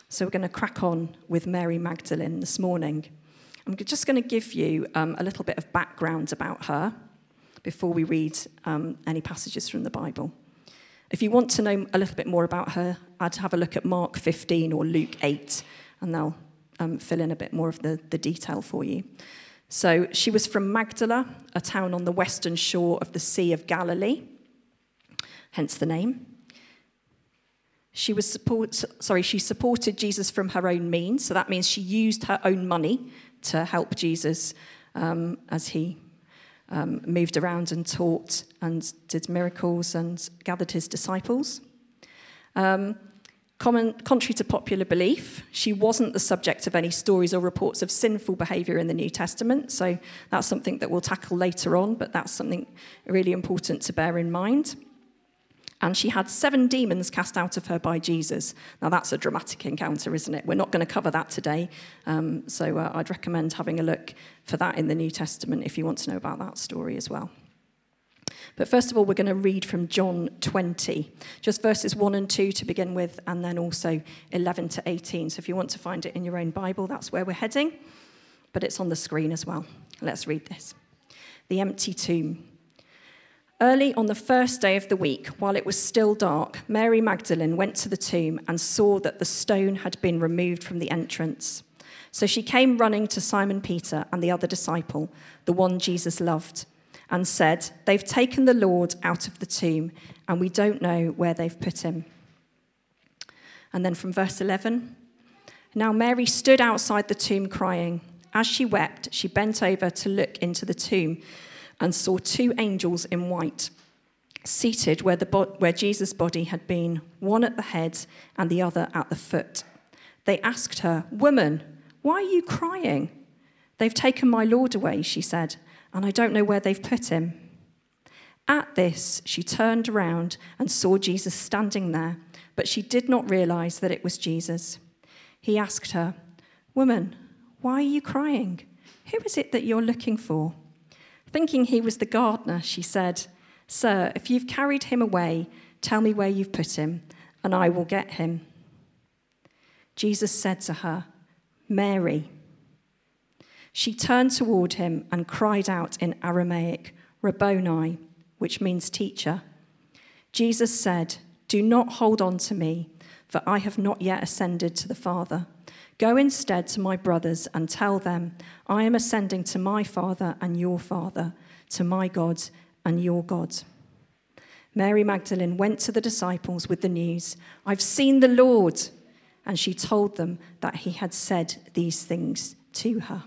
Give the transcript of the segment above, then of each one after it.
So we're going to crack on with Mary Magdalene this morning. I'm just going to give you a little bit of background about her before we read any passages from the Bible. If you want to know a little bit more about her, I'd have a look at Mark 15 or Luke 8, and they'll fill in a bit more of the detail for you. So she was from Magdala, a town on the western shore of the Sea of Galilee, hence the name. She supported Jesus from her own means, so that means she used her own money to help Jesus as he moved around and taught and did miracles and gathered his disciples. Contrary to popular belief, she wasn't the subject of any stories or reports of sinful behaviour in the New Testament, so that's something that we'll tackle later on, but that's something really important to bear in mind. And she had 7 demons cast out of her by Jesus. Now, that's a dramatic encounter, isn't it? We're not going to cover that today, so I'd recommend having a look for that in the New Testament if you want to know about that story as well. But first of all, we're going to read from John 20, just verses 1 and 2 to begin with, and then also 11 to 18. So if you want to find it in your own Bible, that's where we're heading, but it's on the screen as well. Let's read this. The empty tomb. Early on the first day of the week, while it was still dark, Mary Magdalene went to the tomb and saw that the stone had been removed from the entrance. So she came running to Simon Peter and the other disciple, the one Jesus loved, and said, "They've taken the Lord out of the tomb, and we don't know where they've put him." And then from verse 11, "Now Mary stood outside the tomb crying. As she wept, she bent over to look into the tomb and saw 2 angels in white, seated where Jesus' body had been, one at the head and the other at the foot. They asked her, 'Woman, why are you crying?' 'They've taken my Lord away,' she said, 'and I don't know where they've put him.' At this, she turned around and saw Jesus standing there, but she did not realize that it was Jesus. He asked her, 'Woman, why are you crying? Who is it that you're looking for?' Thinking he was the gardener, she said, 'Sir, if you've carried him away, tell me where you've put him, and I will get him.' Jesus said to her, 'Mary.' She turned toward him and cried out in Aramaic, 'Rabboni,' which means teacher. Jesus said, 'Do not hold on to me, for I have not yet ascended to the Father. Go instead to my brothers and tell them, I am ascending to my Father and your Father, to my God and your God.' Mary Magdalene went to the disciples with the news, 'I've seen the Lord,' and she told them that he had said these things to her."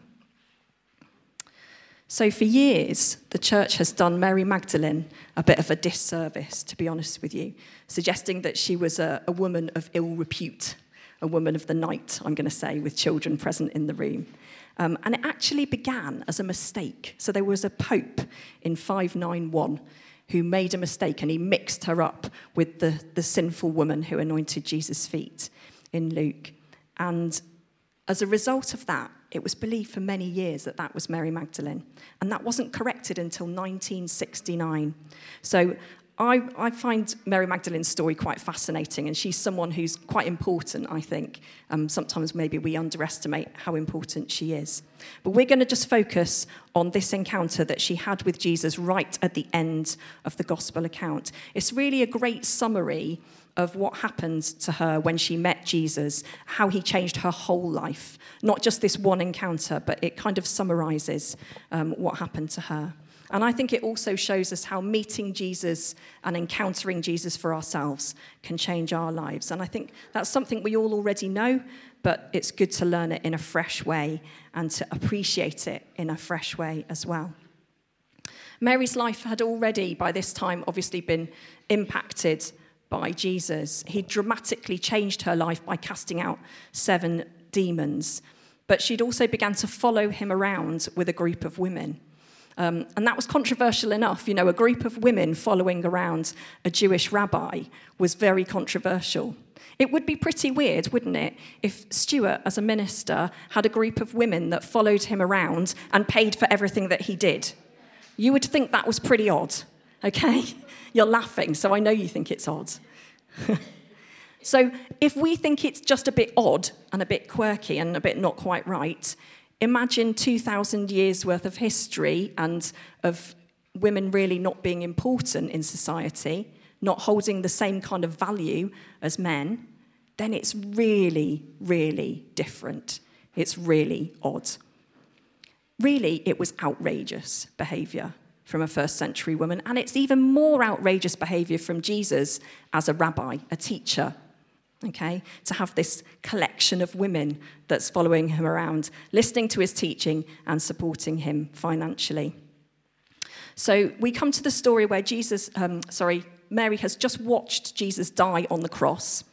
So for years, the church has done Mary Magdalene a bit of a disservice, to be honest with you, suggesting that she was a woman of ill repute, a woman of the night, I'm going to say, with children present in the room. And it actually began as a mistake. So there was a pope in 591 who made a mistake, and he mixed her up with the sinful woman who anointed Jesus' feet in Luke. And as a result of that, it was believed for many years that that was Mary Magdalene. And that wasn't corrected until 1969. So I find Mary Magdalene's story quite fascinating, and she's someone who's quite important, I think. Sometimes maybe we underestimate how important she is. But we're going to just focus on this encounter that she had with Jesus right at the end of the gospel account. It's really a great summary of what happened to her when she met Jesus, how he changed her whole life. Not just this one encounter, but it kind of summarizes what happened to her. And I think it also shows us how meeting Jesus and encountering Jesus for ourselves can change our lives. And I think that's something we all already know, but it's good to learn it in a fresh way and to appreciate it in a fresh way as well. Mary's life had already, by this time, obviously been impacted by Jesus. He dramatically changed her life by casting out 7 demons. But she'd also begun to follow him around with a group of women. And that was controversial enough. You know, a group of women following around a Jewish rabbi was very controversial. It would be pretty weird, wouldn't it, if Stuart, as a minister, had a group of women that followed him around and paid for everything that he did. You would think that was pretty odd, okay? You're laughing, so I know you think it's odd. So if we think it's just a bit odd and a bit quirky and a bit not quite right, imagine 2,000 years worth of history and of women really not being important in society, not holding the same kind of value as men, then it's really, really different. It's really odd. Really, it was outrageous behaviour from a first century woman, and it's even more outrageous behaviour from Jesus as a rabbi, a teacher, okay, to have this collection of women that's following him around, listening to his teaching and supporting him financially. So we come to the story where Mary has just watched Jesus die on the cross,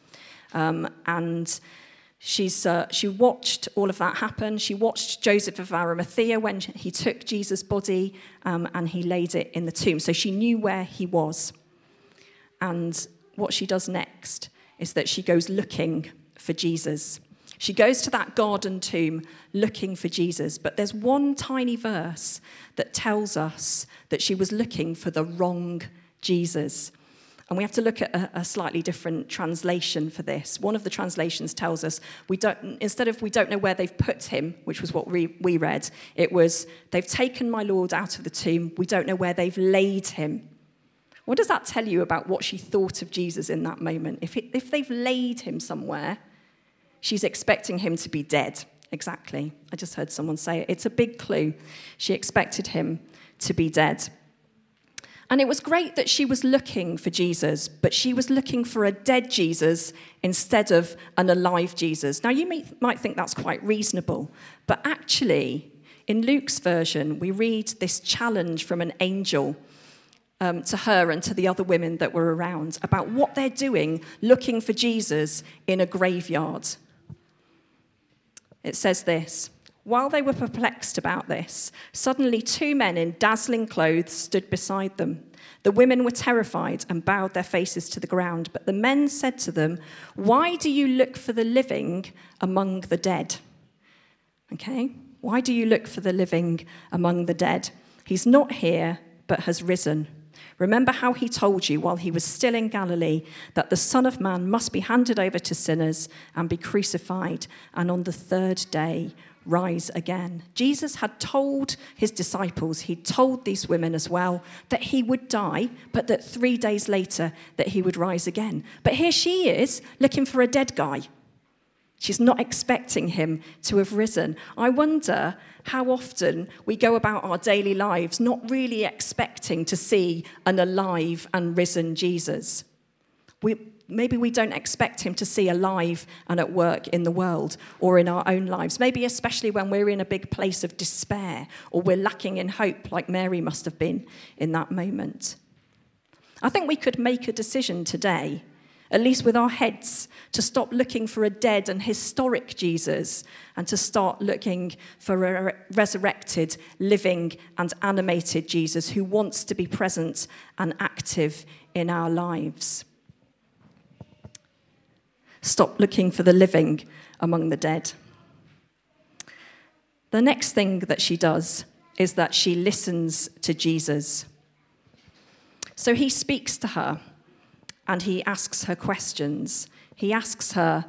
and she watched all of that happen. She watched Joseph of Arimathea when he took Jesus' body and he laid it in the tomb. So she knew where he was. And what she does next is that she goes looking for Jesus. She goes to that garden tomb looking for Jesus. But there's one tiny verse that tells us that she was looking for the wrong Jesus. And we have to look at a slightly different translation for this. One of the translations tells us, instead of we don't know where they've put him, which was what we read, it was, they've taken my Lord out of the tomb, we don't know where they've laid him. What does that tell you about what she thought of Jesus in that moment? If they've laid him somewhere, she's expecting him to be dead. Exactly. I just heard someone say it. It's a big clue. She expected him to be dead. And it was great that she was looking for Jesus, but she was looking for a dead Jesus instead of an alive Jesus. Now, you might think that's quite reasonable, but actually, in Luke's version, we read this challenge from an angel to her and to the other women that were around about what they're doing looking for Jesus in a graveyard. It says this: while they were perplexed about this, suddenly 2 men in dazzling clothes stood beside them. The women were terrified and bowed their faces to the ground, but the men said to them, "Why do you look for the living among the dead?" Okay? Why do you look for the living among the dead? He's not here, but has risen. Remember how he told you while he was still in Galilee that the Son of Man must be handed over to sinners and be crucified, and on the 3rd day rise again. Jesus had told his disciples, he'd told these women as well, that he would die, but that 3 days later that he would rise again. But here she is looking for a dead guy. She's not expecting him to have risen. I wonder how often we go about our daily lives not really expecting to see an alive and risen Jesus. Maybe we don't expect him to see alive and at work in the world or in our own lives, maybe especially when we're in a big place of despair or we're lacking in hope like Mary must have been in that moment. I think we could make a decision today, at least with our heads, to stop looking for a dead and historic Jesus and to start looking for a resurrected, living and animated Jesus who wants to be present and active in our lives. Stop looking for the living among the dead. The next thing that she does is that she listens to Jesus. So he speaks to her and he asks her questions. He asks her,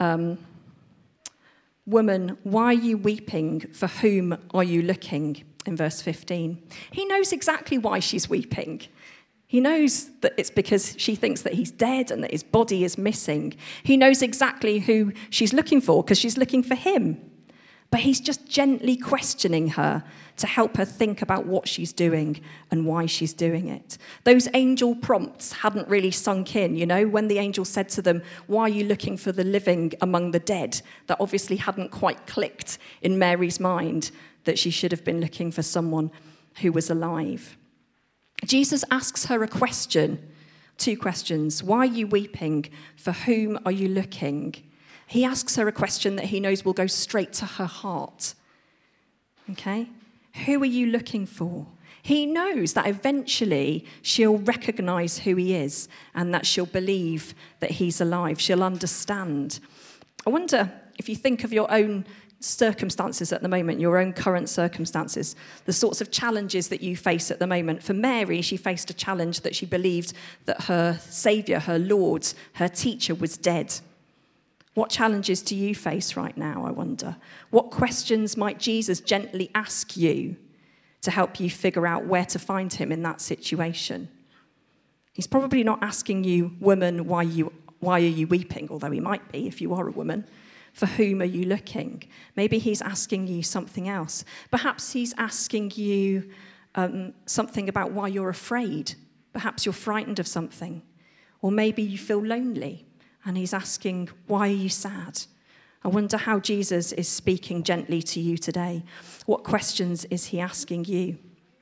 "Woman, why are you weeping? For whom are you looking?" in verse 15. He knows exactly why she's weeping. He knows that it's because she thinks that he's dead and that his body is missing. He knows exactly who she's looking for because she's looking for him. But he's just gently questioning her to help her think about what she's doing and why she's doing it. Those angel prompts hadn't really sunk in, when the angel said to them, "Why are you looking for the living among the dead?" That obviously hadn't quite clicked in Mary's mind that she should have been looking for someone who was alive. Jesus asks her a question, 2 questions. Why are you weeping? For whom are you looking? He asks her a question that he knows will go straight to her heart. Okay? Who are you looking for? He knows that eventually she'll recognize who he is and that she'll believe that he's alive. She'll understand. I wonder if you think of your own circumstances at the moment, your own current circumstances, the sorts of challenges that you face at the moment. For Mary, she faced a challenge that she believed that her Saviour, her Lord, her teacher was dead. What challenges do you face right now, I wonder? What questions might Jesus gently ask you to help you figure out where to find him in that situation? He's probably not asking you, woman, why are you weeping? Although he might be if you are a woman. For whom are you looking? Maybe he's asking you something else. Perhaps he's asking you something about why you're afraid. Perhaps you're frightened of something. Or maybe you feel lonely and he's asking, why are you sad? I wonder how Jesus is speaking gently to you today. What questions is he asking you?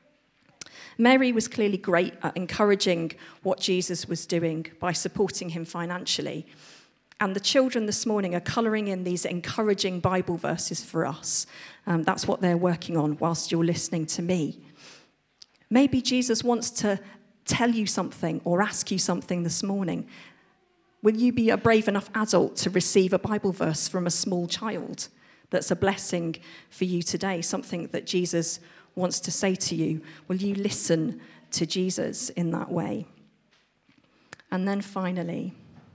Mary was clearly great at encouraging what Jesus was doing by supporting him financially. And the children this morning are colouring in these encouraging Bible verses for us. That's what they're working on whilst you're listening to me. Maybe Jesus wants to tell you something or ask you something this morning. Will you be a brave enough adult to receive a Bible verse from a small child that's a blessing for you today, something that Jesus wants to say to you? Will you listen to Jesus in that way? And then finally,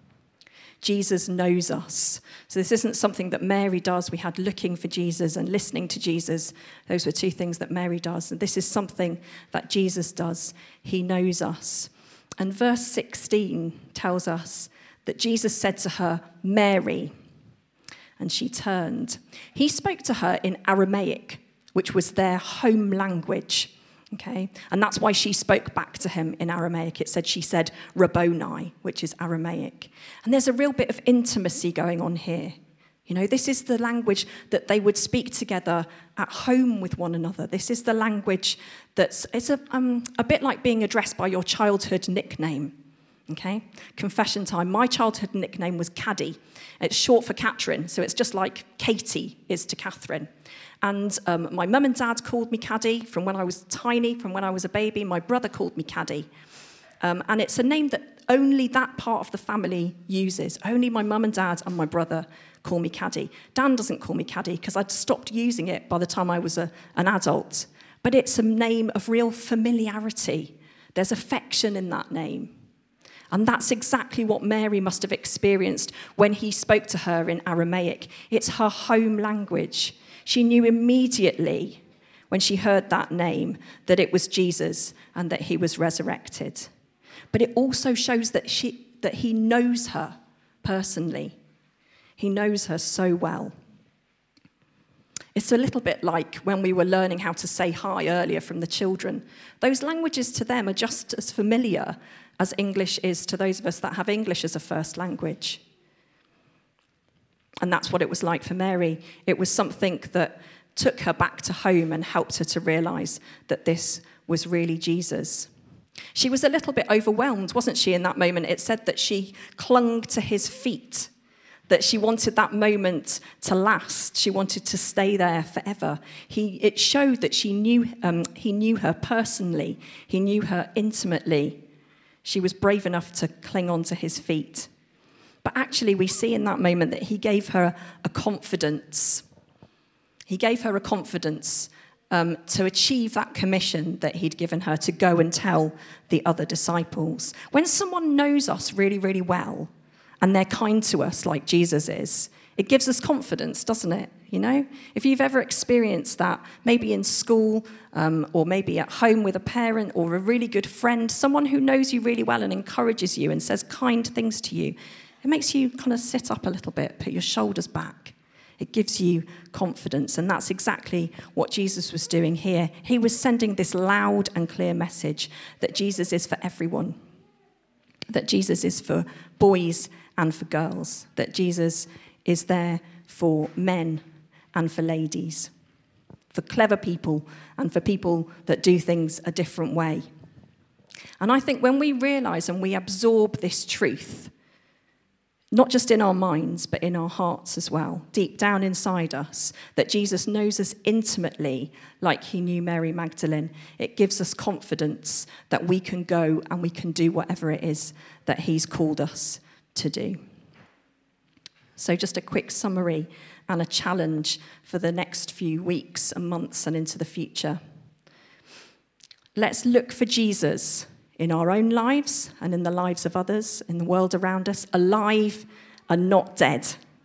Jesus knows us. So this isn't something that Mary does. We had looking for Jesus and listening to Jesus. Those were two things that Mary does. And this is something that Jesus does. He knows us. And verse 16 tells us that Jesus said to her, Mary, and she turned. He spoke to her in Aramaic, which was their home language. Okay, and that's why she spoke back to him in Aramaic. She said Rabboni, which is Aramaic. And there's a real bit of intimacy going on here. You know, this is the language that they would speak together at home with one another. This is the language it's a bit like being addressed by your childhood nickname. Okay, confession time. My childhood nickname was Caddy. It's short for Catherine, so it's just like Katie is to Catherine. And my mum and dad called me Caddy from when I was tiny, from when I was a baby. My brother called me Caddy. And it's a name that only that part of the family uses. Only my mum and dad and my brother call me Caddy. Dan doesn't call me Caddy because I'd stopped using it by the time I was an adult. But it's a name of real familiarity. There's affection in that name. And that's exactly what Mary must have experienced when he spoke to her in Aramaic. It's her home language. She knew immediately when she heard that name that it was Jesus and that he was resurrected. But it also shows that he knows her personally. He knows her so well. It's a little bit like when we were learning how to say hi earlier from the children. Those languages to them are just as familiar as English is to those of us that have English as a first language. And that's what it was like for Mary. It was something that took her back to home and helped her to realise that this was really Jesus. She was a little bit overwhelmed, wasn't she, in that moment? It said that she clung to his feet, that she wanted that moment to last. She wanted to stay there forever. It showed that he knew her personally. He knew her intimately. She was brave enough to cling on to his feet. But actually, we see in that moment that he gave her a confidence. He gave her a confidence to achieve that commission that he'd given her to go and tell the other disciples. When someone knows us really, really well, and they're kind to us like Jesus is, it gives us confidence, doesn't it? You know, if you've ever experienced that, maybe in school or maybe at home with a parent or a really good friend, someone who knows you really well and encourages you and says kind things to you, it makes you kind of sit up a little bit, put your shoulders back. It gives you confidence, and that's exactly what Jesus was doing here. He was sending this loud and clear message that Jesus is for everyone, that Jesus is for boys and for girls, that Jesus is there for men and for ladies, for clever people and for people that do things a different way. And I think when we realise and we absorb this truth, not just in our minds, but in our hearts as well, deep down inside us, that Jesus knows us intimately like he knew Mary Magdalene, it gives us confidence that we can go and we can do whatever it is that he's called us to do. So just a quick summary and a challenge for the next few weeks and months and into the future. Let's look for Jesus in our own lives and in the lives of others, in the world around us, alive and not dead.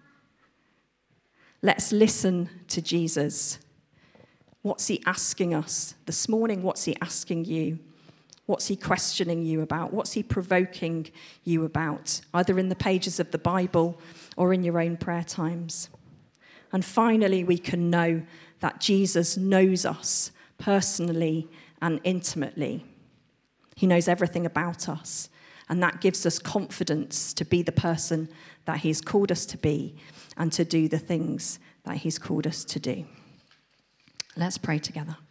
Let's listen to Jesus. What's he asking us this morning? What's he asking you? What's he questioning you about? What's he provoking you about, either in the pages of the Bible or in your own prayer times? And finally, we can know that Jesus knows us personally and intimately. He knows everything about us, and that gives us confidence to be the person that he's called us to be and to do the things that he's called us to do. Let's pray together.